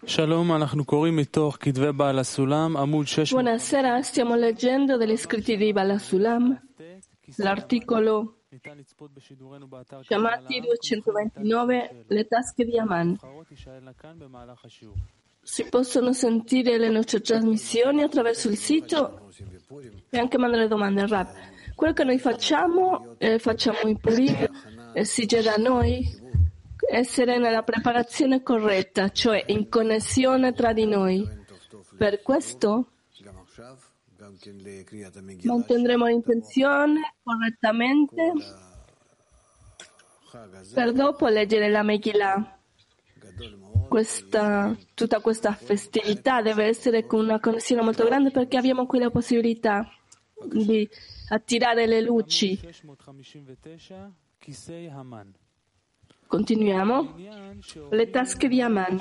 Buonasera, stiamo leggendo degli scritti di Baal HaSulam, l'articolo Shamati 229, le tasche di Aman. Si possono sentire le nostre trasmissioni attraverso il sito e anche mandare domande al Rab. Quello che noi facciamo in Purim, esige da noi essere nella preparazione corretta, cioè in connessione tra di noi. Per questo mantendremo l'intenzione correttamente per dopo leggere la Megillah. Tutta questa festività deve essere con una connessione molto grande perché abbiamo qui la possibilità di attirare le luci. Continuiamo. Le tasche di Aman.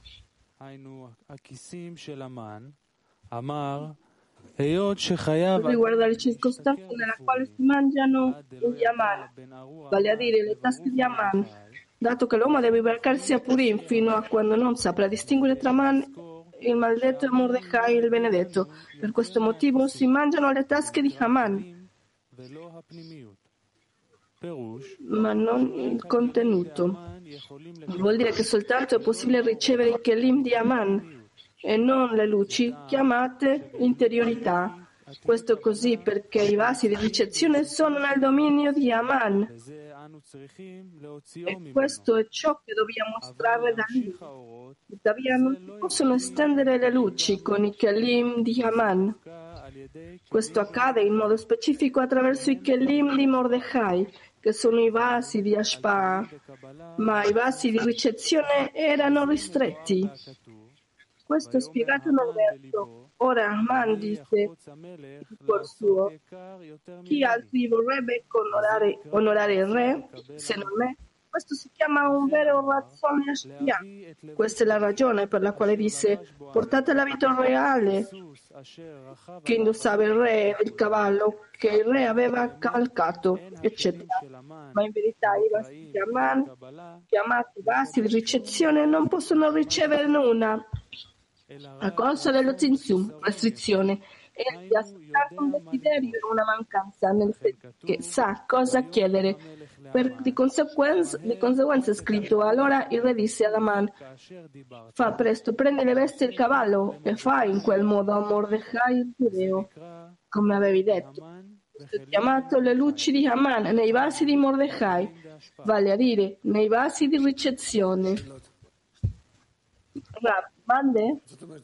Riguarda le circostanze nella quale si mangiano gli Aman, vale a dire le tasche di Aman, dato che l'uomo deve imbarcarsi a Purim fino a quando non saprà distinguere tra Aman, il maledetto, e Mordechai, il benedetto. Per questo motivo si mangiano le tasche di Aman, ma non il contenuto. Vuol dire che soltanto è possibile ricevere i kelim di Aman e non le luci chiamate interiorità. Questo così perché i vasi di ricezione sono nel dominio di Aman e questo è ciò che dobbiamo estrarre da lì. Tuttavia non si possono estendere le luci con i kelim di Aman. Questo accade in modo specifico attraverso i kelim di Mordechai, che sono i vasi di Ashpa, ma i vasi di ricezione erano ristretti. Questo è spiegato nel verso. Ora Aman disse in cuor suo: chi altri vorrebbe onorare il re se non me? Questo si chiama un vero razzone ashpia. Questa è la ragione per la quale disse: portate l'abito reale che indossava il re e il cavallo che il re aveva cavalcato, eccetera. Ma in verità i vasi di Aman, chiamati vasi di ricezione, non possono ricevere nulla a causa dello zinzum, restrizione, e di aspettare un desiderio e una mancanza, nel senso che sa cosa chiedere. Di conseguenza è scritto: allora il re disse ad Aman: fa presto, prendi le vesti e il cavallo e fai in quel modo a Mordechai il giudeo, come avevi detto. Questo è chiamato le luci di Aman nei vasi di Mordechai, vale a dire nei vasi di ricezione. Mande?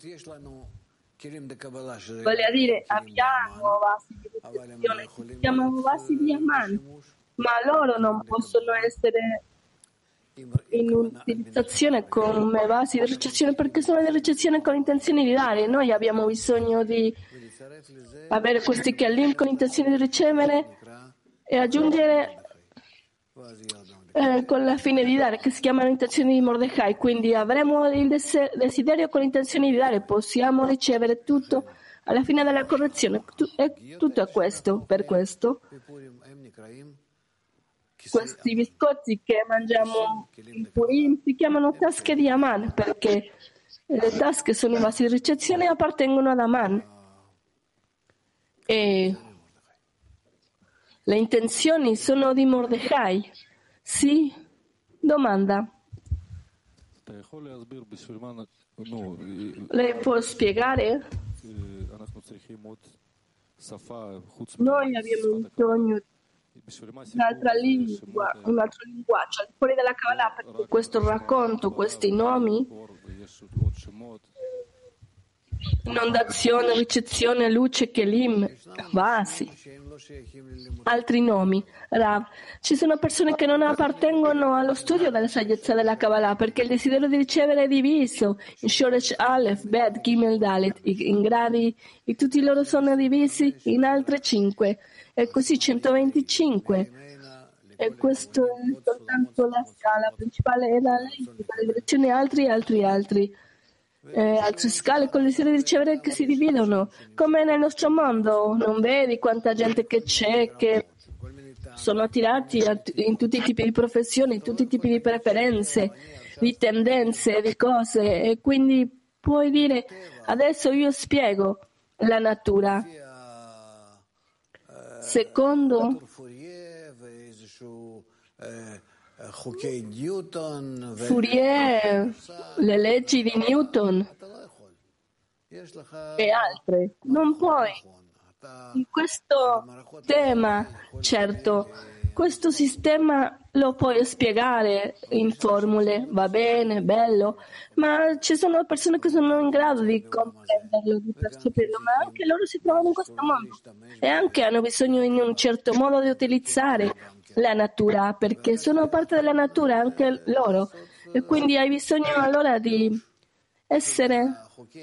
Vale a dire abbiamo vasi di ricezione che si chiamano vasi di Aman, ma loro non possono essere in utilizzazione come vasi di ricezione perché sono di ricezione con intenzione di dare. Noi abbiamo bisogno di avere questi kelim con intenzione di ricevere e aggiungere con la fine di dare, che si chiamano intenzioni di Mordechai. Quindi avremo il desiderio con l'intenzione di dare, possiamo ricevere tutto alla fine della correzione. Tutto è questo. Per questo questi biscotti che mangiamo in Purim si chiamano tasche di Aman, perché le tasche sono i vasi di ricezione e appartengono ad Aman. E le intenzioni sono di Mordechai. Sì? Domanda. Lei può spiegare? Noi abbiamo bisogno di un'altra lingua, un altro linguaggio, al fuori della Kabbalah, perché questo racconto, questi nomi, inondazione, ricezione, luce, kelim, vasi, altri nomi. Rav, ci sono persone che non appartengono allo studio della saggezza della Kabbalah perché il desiderio di ricevere è diviso in Shoresh Aleph, Bet, Gimel, Dalet, in gradi, e tutti loro sono divisi in altre 5 e così 125. E questo è soltanto la scala principale e la direzione altri. Altre scale con le serie di ricevere che si dividono, come nel nostro mondo. Non vedi quanta gente che c'è, che sono attirati in tutti i tipi di professioni, in tutti i tipi di preferenze, di tendenze, di cose, e quindi puoi dire adesso io spiego la natura. Secondo Fourier, le leggi di Newton e altre, non puoi. In questo tema, certo, questo sistema lo puoi spiegare in formule, va bene, bello, ma ci sono persone che sono in grado di comprenderlo, di percepirlo, ma anche loro si trovano in questo mondo e anche hanno bisogno in un certo modo di utilizzare la natura, perché sono parte della natura anche loro, e quindi hai bisogno allora di essere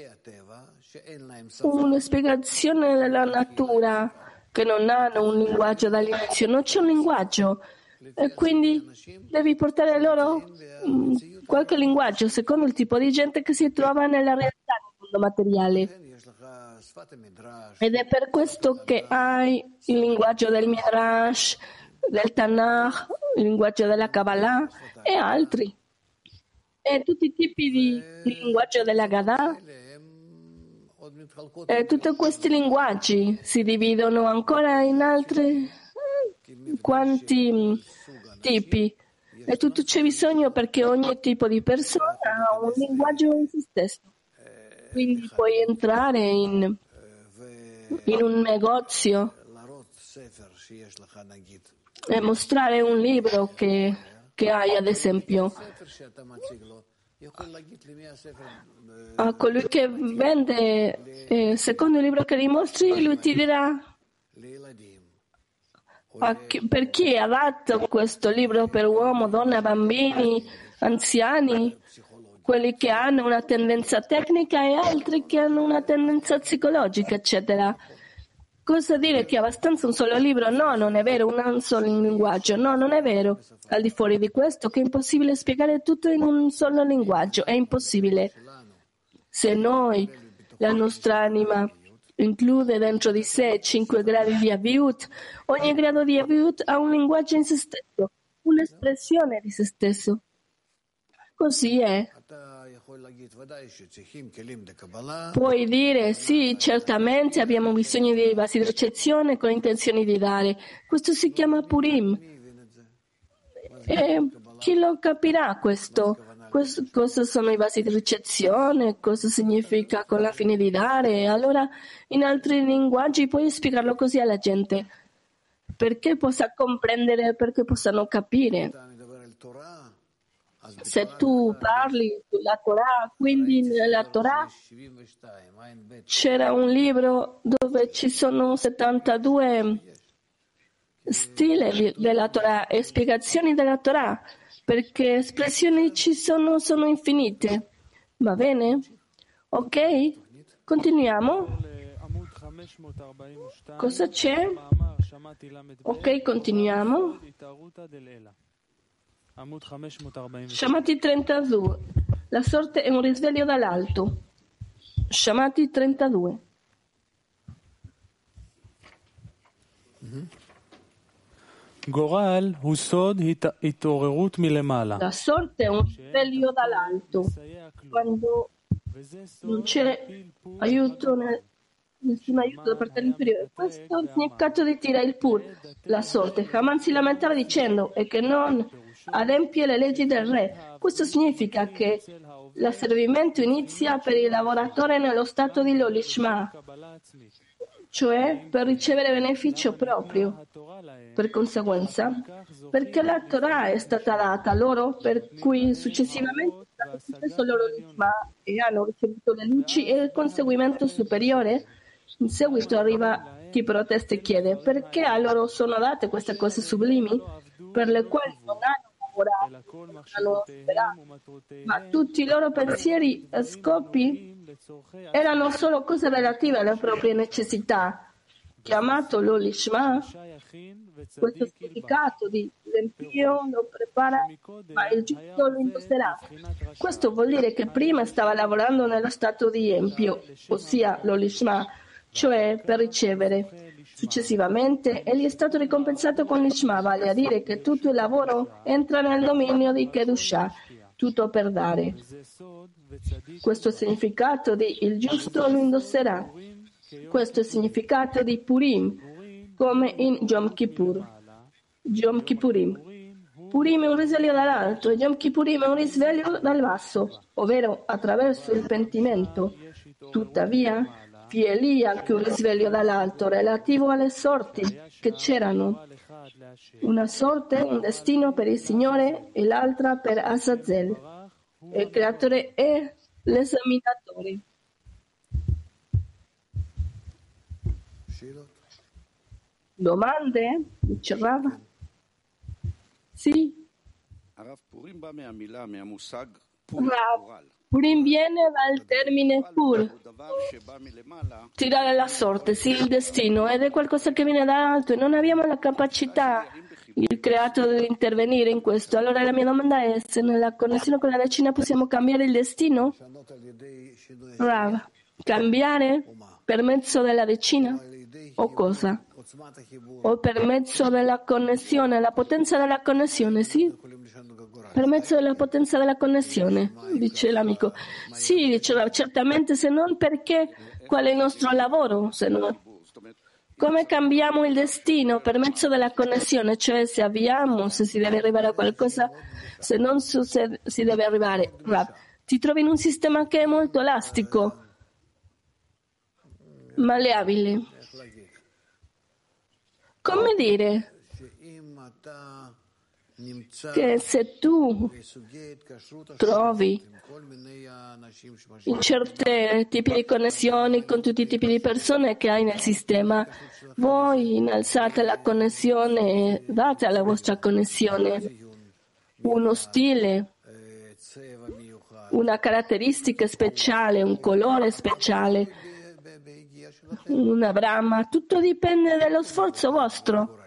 una spiegazione della natura che non hanno un linguaggio dall'inizio, non c'è un linguaggio e quindi devi portare loro qualche linguaggio secondo il tipo di gente che si trova nella realtà del mondo materiale. Ed è per questo che hai il linguaggio del Midrash, del Tanakh, il linguaggio della Kabbalah e altri. E tutti i tipi di linguaggio della Gadà. E tutti questi linguaggi si dividono ancora in altri quanti tipi. E tutto c'è bisogno perché ogni tipo di persona ha un linguaggio in se stesso. Quindi puoi entrare in un negozio e mostrare un libro che hai, ad esempio, a colui che vende, secondo il libro che dimostri, lui ti dirà per chi è adatto questo libro, per uomo, donna, bambini, anziani, quelli che hanno una tendenza tecnica e altri che hanno una tendenza psicologica, eccetera. Cosa dire che è abbastanza un solo libro? No, non è vero, un solo linguaggio. No, non è vero. Al di fuori di questo, che è impossibile spiegare tutto in un solo linguaggio. È impossibile. Se noi, la nostra anima, include dentro di sé 5 gradi di Aviut, ogni grado di Aviut ha un linguaggio in se stesso, un'espressione di se stesso. Così è. Puoi dire, sì, certamente abbiamo bisogno di vasi di ricezione con intenzioni di dare. Questo si chiama Purim. E chi lo capirà questo? Cosa sono i vasi di ricezione? Cosa significa con la fine di dare? Allora, in altri linguaggi puoi spiegarlo così alla gente, perché possa comprendere, perché possano capire. Se tu parli sulla Torah, quindi nella Torah c'era un libro dove ci sono 72 stili della Torah e spiegazioni della Torah, perché espressioni ci sono infinite. Va bene? Ok? Continuiamo. Cosa c'è? Ok, continuiamo. Shamati 32. La sorte è un risveglio dall'alto. Shamati 32. La sorte è un risveglio dall'alto. Quando non c'è aiuto, nessun aiuto da parte dell'inferiore. Questo è il significato di Tira il Pur. La sorte. Haman si lamentava dicendo e che non adempie le leggi del re. Questo significa che l'asservimento inizia per il lavoratore nello stato di Lolishma, cioè per ricevere beneficio proprio. Per conseguenza, perché la Torah è stata data loro, per cui successivamente è stato successo loro Lishma e hanno ricevuto le luci e il conseguimento superiore. In seguito arriva chi protesta e chiede perché a loro sono date queste cose sublimi per le quali non hanno lavorato, non hanno sperato, ma tutti i loro pensieri e scopi erano solo cose relative alle proprie necessità. Chiamato l'Olishma, questo significato di l'empio lo prepara, ma il giusto lo indosserà. Questo vuol dire che prima stava lavorando nello stato di empio, ossia l'Olishma, cioè per ricevere. Successivamente, egli è stato ricompensato con l'Ishma, vale a dire che tutto il lavoro entra nel dominio di Kedushah. tutto per dare. Questo è il significato di il giusto lo indosserà. Questo è il significato di Purim, come in Yom Kippur. Yom Kippurim. Purim è un risveglio dall'alto e Yom Kippurim è un risveglio dal basso, ovvero attraverso il pentimento. Tuttavia, vi è lì anche un risveglio dall'alto relativo alle sorti che c'erano. Una sorte, un destino per il Signore e l'altra per Azazel. Il creatore è l'esaminatore. Domande? Dice Rav? Sì. Rav, Purim viene dal termine pur, tirare la sorte, sì, il destino, ed è qualcosa che viene da alto e non abbiamo la capacità, il creatore, di intervenire in questo. Allora la mia domanda è se nella connessione con la decina possiamo cambiare il destino? Rav, cambiare per mezzo della decina o cosa? O per mezzo della connessione, la potenza della connessione, sì? Per mezzo della potenza della connessione, dice l'amico. Sì, dice, certamente, se non perché qual è il nostro lavoro? Se no, come cambiamo il destino? Per mezzo della connessione, cioè se avviamo, se si deve arrivare a qualcosa, se non succede, si deve arrivare. Ti trovi in un sistema che è molto elastico, malleabile. Come dire? Che se tu trovi in certi tipi di connessioni con tutti i tipi di persone che hai nel sistema, voi innalzate la connessione, date alla vostra connessione uno stile, una caratteristica speciale, un colore speciale, una brama, tutto dipende dallo sforzo vostro.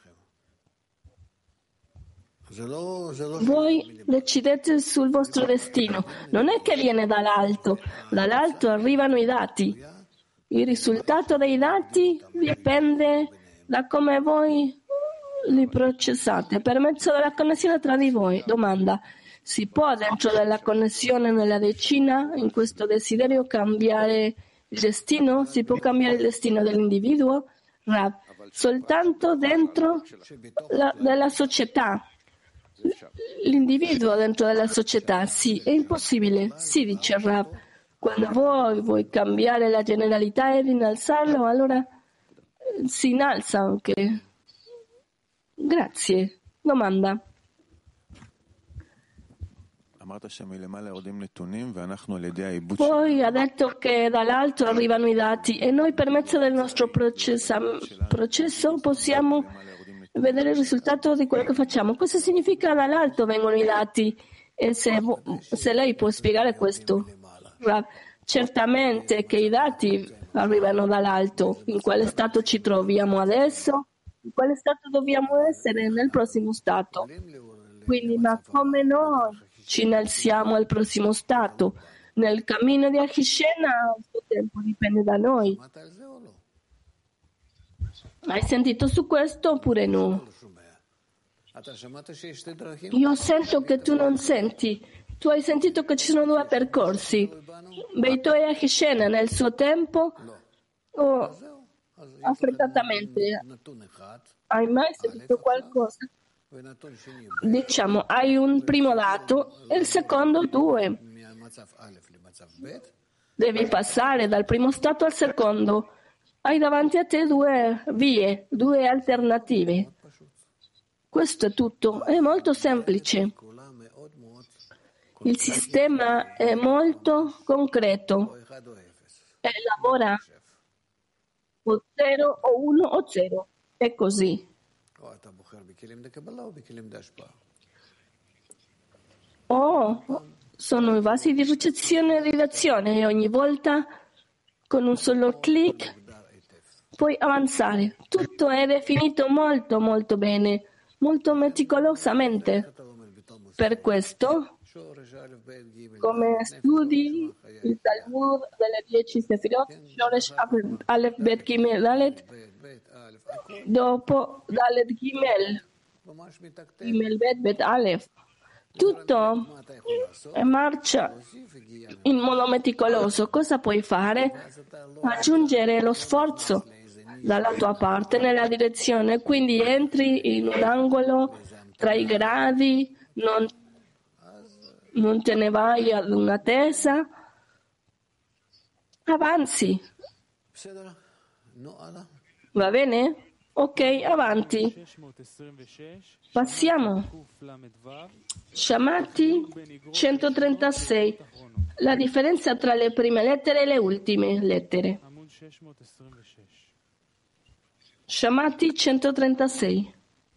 Voi decidete sul vostro destino, non è che viene dall'alto arrivano i dati. Il risultato dei dati dipende da come voi li processate per mezzo della connessione tra di voi. Domanda: si può dentro della connessione nella decina, in questo desiderio, cambiare il destino? Si può cambiare il destino dell'individuo? Rav, soltanto dentro della società. L'individuo dentro della società, sì, è impossibile. Sì, dice Rav. Quando voi vuoi cambiare la generalità ed innalzarlo, allora si innalza anche. Grazie. Domanda. Poi ha detto che dall'alto arrivano i dati e noi per mezzo del nostro processo possiamo vedere il risultato di quello che facciamo. Cosa significa dall'alto vengono i dati? E se lei può spiegare questo. Certamente che i dati arrivano dall'alto. In quale stato ci troviamo adesso? In quale stato dobbiamo essere nel prossimo stato? Quindi, ma come noi ci innalziamo al prossimo stato? Nel cammino di Ahishena il suo tempo dipende da noi. Hai sentito su questo oppure no? Io sento che tu non senti. Tu hai sentito che ci sono due percorsi. Beito e Ahishena nel suo tempo o affrettatamente? Hai mai sentito qualcosa? Diciamo, hai un primo dato e il secondo due. Devi passare dal primo stato al secondo. Hai davanti a te due vie, due alternative. Questo è tutto, è molto semplice. Il sistema è molto concreto e lavora o 0 o 1 o 0. È così. Sono i vasi di ricezione e ridazione e ogni volta con un solo clic puoi avanzare. Tutto è definito molto molto bene, molto meticolosamente. Per questo, come studi il Talmud delle 10 Sefirot, Shoresh Aleph Bet Gimel Dalet, dopo Dalet Gimel, Gimel Bet Bet Aleph, Tutto marcia in modo meticoloso. Cosa puoi fare? Aggiungere lo sforzo dalla tua parte nella direzione, quindi entri in un angolo tra i gradi, non te ne vai ad una tesa, avanzi. Va bene? Ok, avanti. Passiamo. Shamati 136. La differenza tra le prime lettere e le ultime lettere. Shamati 136.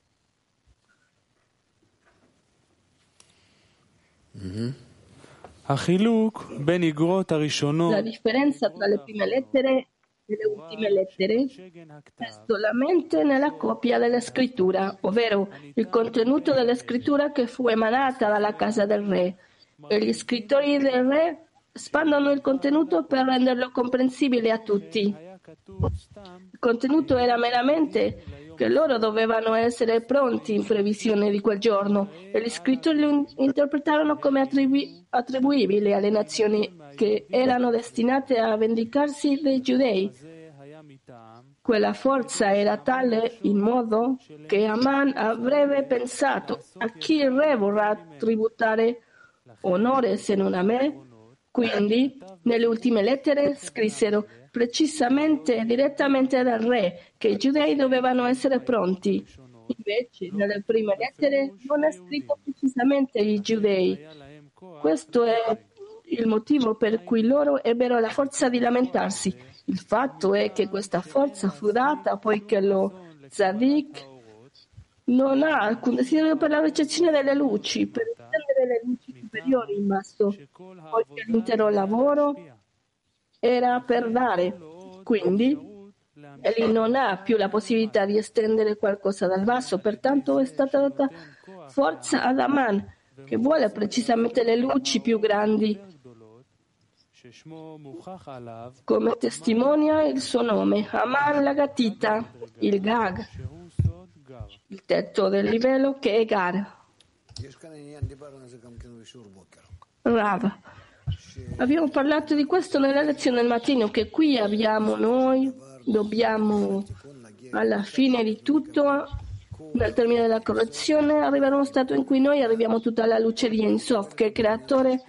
La differenza tra le prime lettere e le ultime lettere è solamente nella copia della scrittura, ovvero il contenuto della scrittura che fu emanata dalla casa del re. E gli scrittori del re espandono il contenuto per renderlo comprensibile a tutti. Il contenuto era meramente che loro dovevano essere pronti in previsione di quel giorno e gli scrittori lo interpretarono come attribuibile alle nazioni che erano destinate a vendicarsi dei giudei. Quella forza era tale in modo che Aman avrebbe pensato: a chi il re vorrà tributare onore se non a me? Quindi, nelle ultime lettere scrissero precisamente e direttamente dal re che i giudei dovevano essere pronti. Invece, nelle prime lettere non è scritto precisamente i giudei. Questo è il motivo per cui loro ebbero la forza di lamentarsi. Il fatto è che questa forza fu data poiché lo Tzaddik non ha alcun desiderio per la ricezione delle luci, per estendere le luci superiori in basso, poiché l'intero lavoro era per dare. Quindi, egli non ha più la possibilità di estendere qualcosa dal basso, pertanto è stata data forza ad Aman, che vuole precisamente le luci più grandi, come testimonia il suo nome, Aman la Gatita, il Gag, il tetto del livello che è Gar. Rav. Abbiamo parlato di questo nella lezione del mattino, che qui abbiamo noi, dobbiamo alla fine di tutto, nel termine della correzione, arrivare a uno stato in cui noi arriviamo tutta alla luce di Ein Sof, che il creatore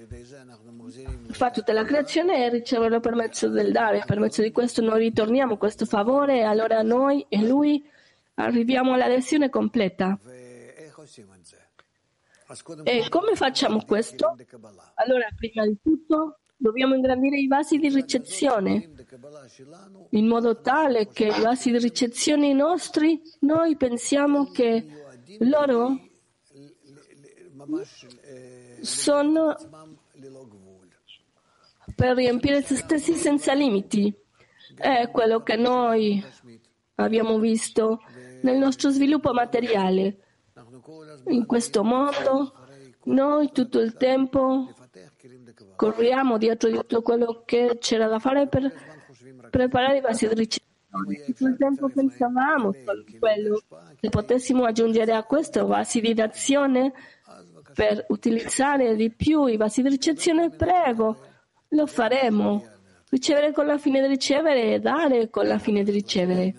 fa tutta la creazione e riceverlo per mezzo del dare. Per mezzo di questo noi ritorniamo questo favore e allora noi e lui arriviamo alla lezione completa. E come facciamo questo? Allora, prima di tutto, dobbiamo ingrandire i vasi di ricezione, in modo tale che i vasi di ricezione nostri, noi pensiamo che loro sono per riempire se stessi senza limiti. È quello che noi abbiamo visto nel nostro sviluppo materiale. In questo mondo noi tutto il tempo corriamo dietro di tutto quello che c'era da fare per preparare i vasi di ricezione. Tutto il tempo pensavamo solo quello che potessimo aggiungere a questo vasi di d'azione per utilizzare di più i vasi di ricezione. Prego, lo faremo. Ricevere con la fine di ricevere e dare con la fine di ricevere.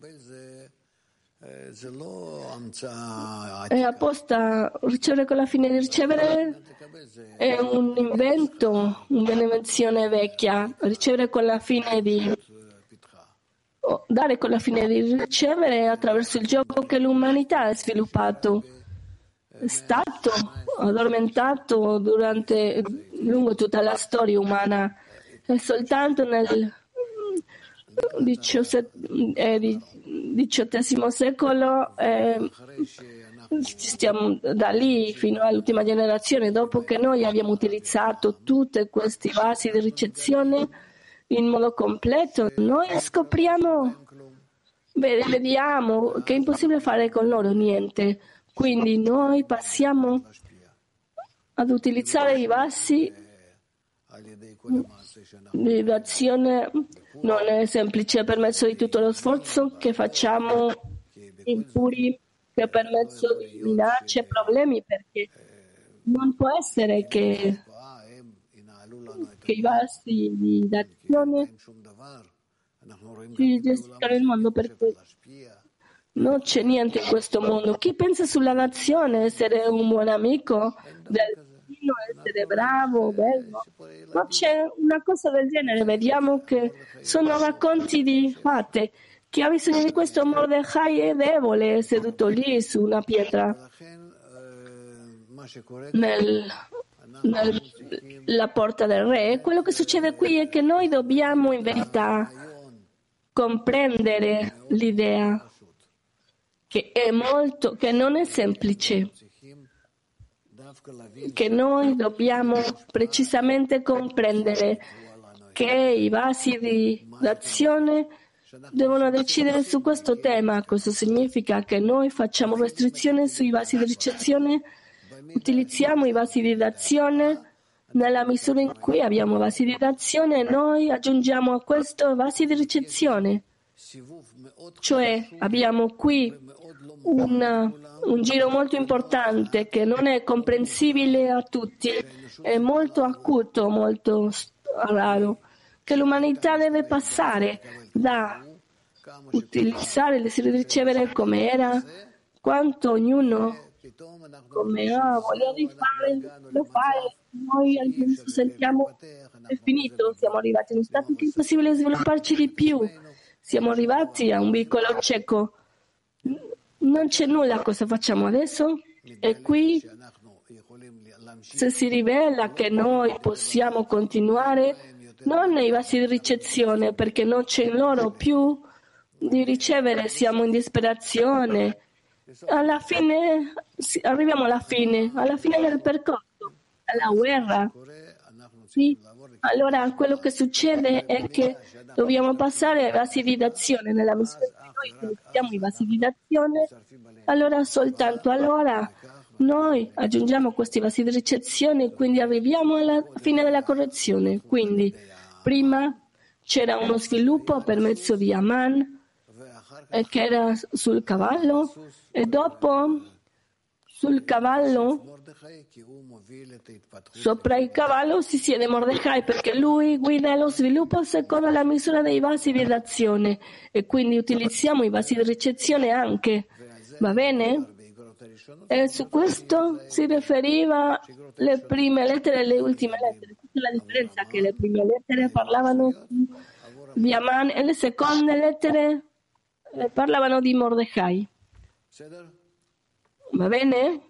E apposta ricevere con la fine di ricevere è un invento, un'invenzione vecchia. Ricevere con la fine di dare con la fine di ricevere attraverso il gioco che l'umanità ha sviluppato. È stato addormentato lungo tutta la storia umana e soltanto nel XVIII secolo stiamo da lì fino all'ultima generazione, dopo che noi abbiamo utilizzato tutti questi vasi di ricezione in modo completo, noi scopriamo, vediamo che è impossibile fare con loro niente. Quindi noi passiamo ad utilizzare i vasi di d'azione. Non è semplice per mezzo di tutto lo sforzo che facciamo impuri, che per mezzo di minacce e problemi, perché Non può essere che i vasi di d'azione ci gestiscano il mondo, perché non c'è niente in questo mondo. Chi pensa sulla nazione, essere un buon amico del vicino, essere bravo, bello? Non c'è una cosa del genere. Vediamo che sono racconti di fate. Chi ha bisogno di questo Mordecai è debole, è seduto lì su una pietra nella porta del re. Quello che succede qui è che noi dobbiamo in verità comprendere l'idea che non è semplice, che noi dobbiamo precisamente comprendere che i vasi di d'azione devono decidere su questo tema. Questo significa che noi facciamo restrizione sui vasi di ricezione, utilizziamo i vasi di d'azione nella misura in cui abbiamo vasi di d'azione, noi aggiungiamo a questo vasi di ricezione. Cioè abbiamo qui un giro molto importante che non è comprensibile a tutti, è molto acuto, molto raro, che l'umanità deve passare da utilizzare e ricevere come era, quanto ognuno come ha voglia di fare, lo fa, e noi all'inizio sentiamo è finito, siamo arrivati in un stato che è impossibile svilupparci di più, siamo arrivati a un vicolo cieco, non c'è nulla, cosa facciamo adesso? E qui se si rivela che noi possiamo continuare non nei vasi di ricezione, perché non c'è in loro più di ricevere, siamo in disperazione. Alla fine, arriviamo alla fine del percorso, alla guerra. Sì? Allora quello che succede è che dobbiamo passare ai vasi di d'azione. Nella misura in cui noi iniziamo i vasi di d'azione, allora soltanto allora noi aggiungiamo questi vasi di ricezione e quindi arriviamo alla fine della correzione. Quindi prima c'era uno sviluppo per mezzo di Aman, che era sul cavallo, e dopo sul cavallo, sopra il cavallo si siede Mordecai, perché lui guida lo sviluppo secondo la misura dei vasi di d'azione, e quindi utilizziamo i vasi di ricezione anche. Va bene? E su questo si riferiva le prime lettere e le ultime lettere. Questa è la differenza, che le prime lettere parlavano di Aman e le seconde lettere parlavano di Mordecai. Va bene?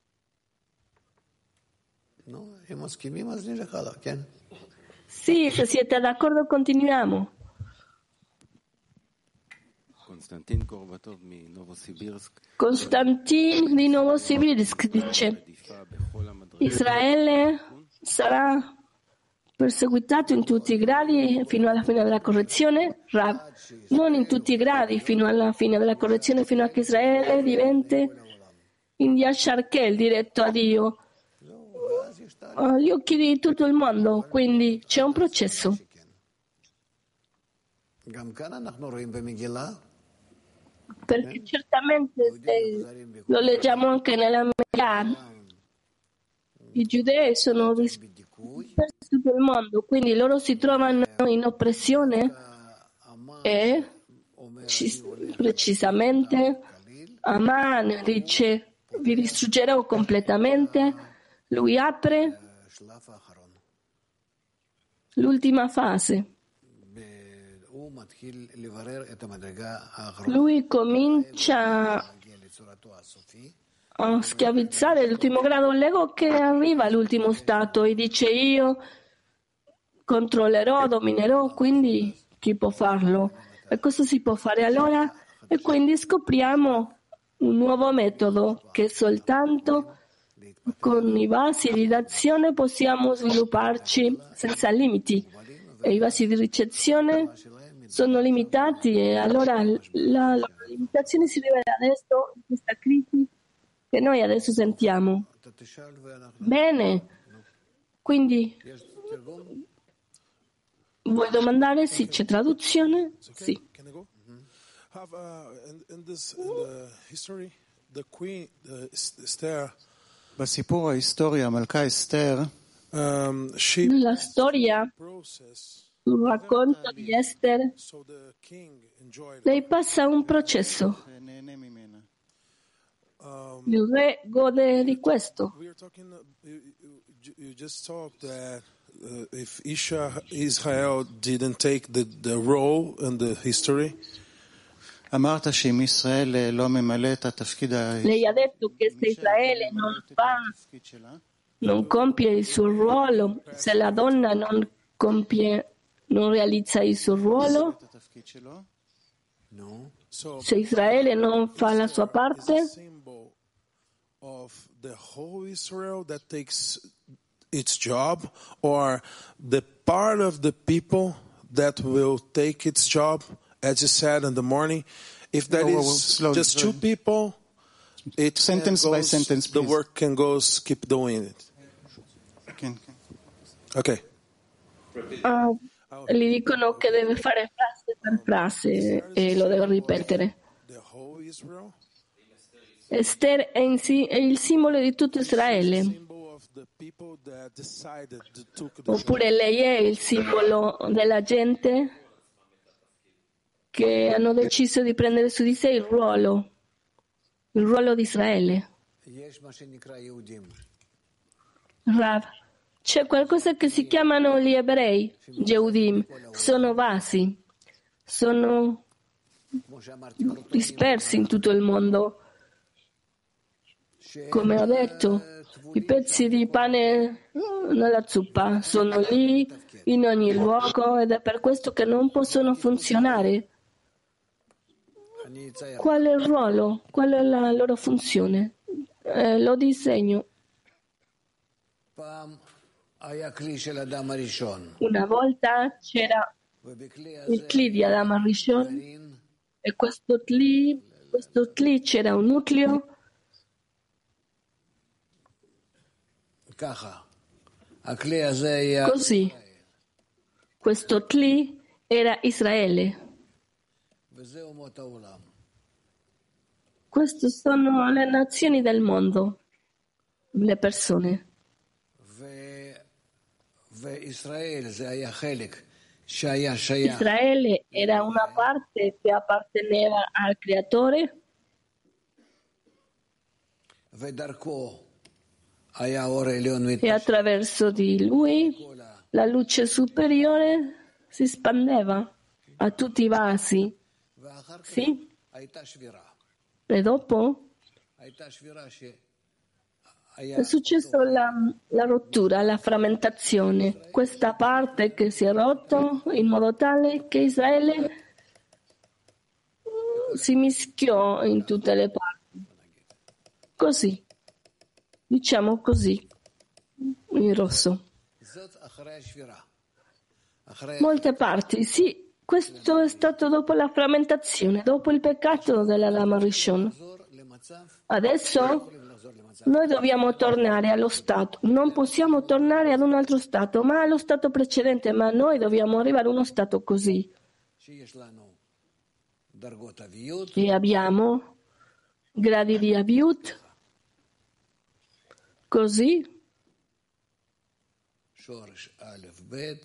Sì, se siete d'accordo continuiamo. Constantin di Novosibirsk dice: Israele sarà perseguitato in tutti i gradi fino alla fine della correzione, Rav, non in tutti i gradi fino alla fine della correzione, fino a che Israele diventi in Yasharkel, diretto a Dio, agli occhi di tutto il mondo. Quindi c'è un processo. Perché certamente, se lo leggiamo anche nella Megillah, i giudei sono dispersi per tutto il mondo, quindi loro si trovano in oppressione e precisamente Aman dice: vi distruggerò completamente. Lui apre l'ultima fase. Lui comincia a schiavizzare l'ultimo grado, l'ego, che arriva all'ultimo stato e dice: io controllerò, dominerò, quindi chi può farlo? E cosa si può fare allora? E quindi scopriamo un nuovo metodo che soltanto con i vasi di d'azione possiamo svilupparci senza limiti, e i vasi di ricezione sono limitati, e allora la limitazione si rivela adesso in questa crisi che noi adesso sentiamo. Bene, quindi vuoi domandare? Sì, c'è traduzione? Sì. In the history, the queen Esther Nella storia, sul racconto di Esther, lei passa un processo. Il re gode di questo. If Israel didn't take the role in the history, lei ha detto che se Israele non compie il suo ruolo, se la donna non realizza il suo ruolo, se Israele non fa la sua parte, of the whole Israel that takes its job, or the part of the people that will take its job, as you said in the morning, if that is just two people, it sentence by sentence, the work can go, keep doing it. Ok. Gli dicono che deve fare frase per frase e lo deve ripetere. Esther è il simbolo di tutto Israele. Oppure lei è il simbolo della gente che hanno deciso di prendere su di sé il ruolo di Israele. Rav, c'è qualcosa che si chiamano gli ebrei, Yehudim, sono vasi, sono dispersi in tutto il mondo. Come ho detto, i pezzi di pane nella zuppa sono lì in ogni luogo ed è per questo che non possono funzionare. Qual è il ruolo? Qual è la loro funzione? Lo disegno. Una volta c'era il Kli di Adam Arishon e questo Kli c'era un nucleo. Così, questo Kli era Israele. Queste sono le nazioni del mondo, le persone. Israele era una parte che apparteneva al Creatore e attraverso di lui la luce superiore si espandeva a tutti i vasi. Sì? E dopo è successo la rottura, la frammentazione. Questa parte che si è rotto in modo tale che Israele si mischiò in tutte le parti. Così. Diciamo così, in rosso. Molte parti, sì, questo è stato dopo la frammentazione, dopo il peccato dell'Adam Rishon. Adesso noi dobbiamo tornare allo stato, non possiamo tornare ad un altro stato, ma allo stato precedente, ma noi dobbiamo arrivare a uno stato così. E abbiamo gradi di Aviut. Così Shoresh Aleph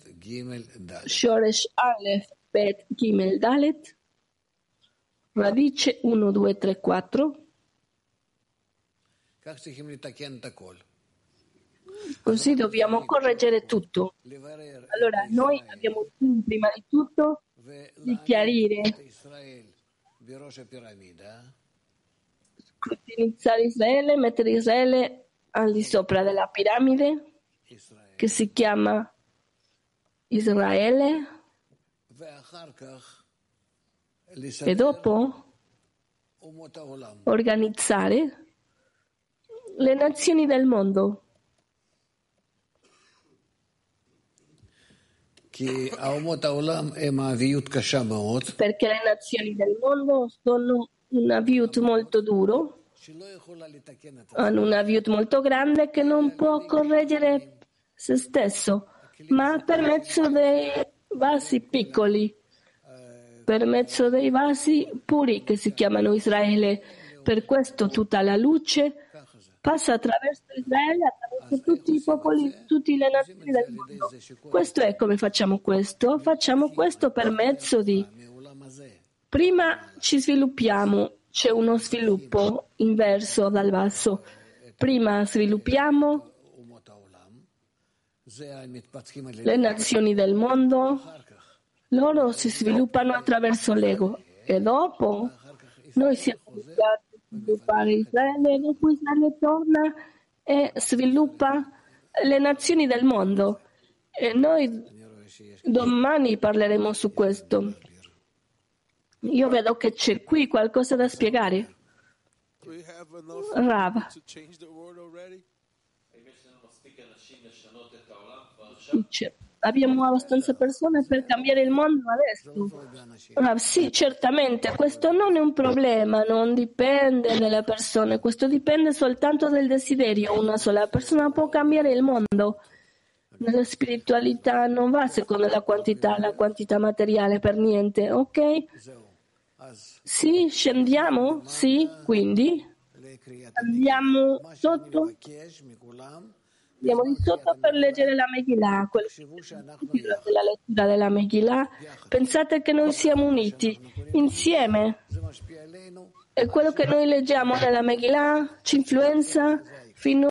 Bet Gimel Dalet, radice 1, 2, 3, 4. Così dobbiamo correggere tutto. Allora noi abbiamo prima di tutto di chiarire, scrutinizzare Israele, mettere Israele al di sopra della piramide che si chiama Israele e dopo organizzare le nazioni del mondo. Perché le nazioni del mondo sono un aviut molto duro, hanno un aviut molto grande che non può correggere se stesso, ma per mezzo dei vasi piccoli, per mezzo dei vasi puri che si chiamano Israele. Per questo tutta la luce passa attraverso Israele, attraverso tutti i popoli, tutte le nazioni del mondo. Questo è come facciamo questo. Facciamo questo per mezzo di... Prima ci sviluppiamo, c'è uno sviluppo inverso dal basso. Prima sviluppiamo le nazioni del mondo, loro si sviluppano attraverso l'ego e dopo noi siamo obbligati a sviluppare Israele, e dopo Israele torna e sviluppa le nazioni del mondo. E noi domani parleremo su questo. Io vedo che c'è qui qualcosa da spiegare. Rav. Abbiamo abbastanza persone per cambiare il mondo adesso? Sì, certamente, questo non è un problema, non dipende dalle persone, questo dipende soltanto dal desiderio. Una sola persona può cambiare il mondo. Nella spiritualità non va secondo la quantità materiale per niente, ok? Sì, scendiamo? Sì, quindi andiamo sotto. Andiamo di sotto per leggere la Megillah. Della lettura della Megillah, pensate che noi siamo uniti insieme e quello che noi leggiamo nella Megillah ci influenza fino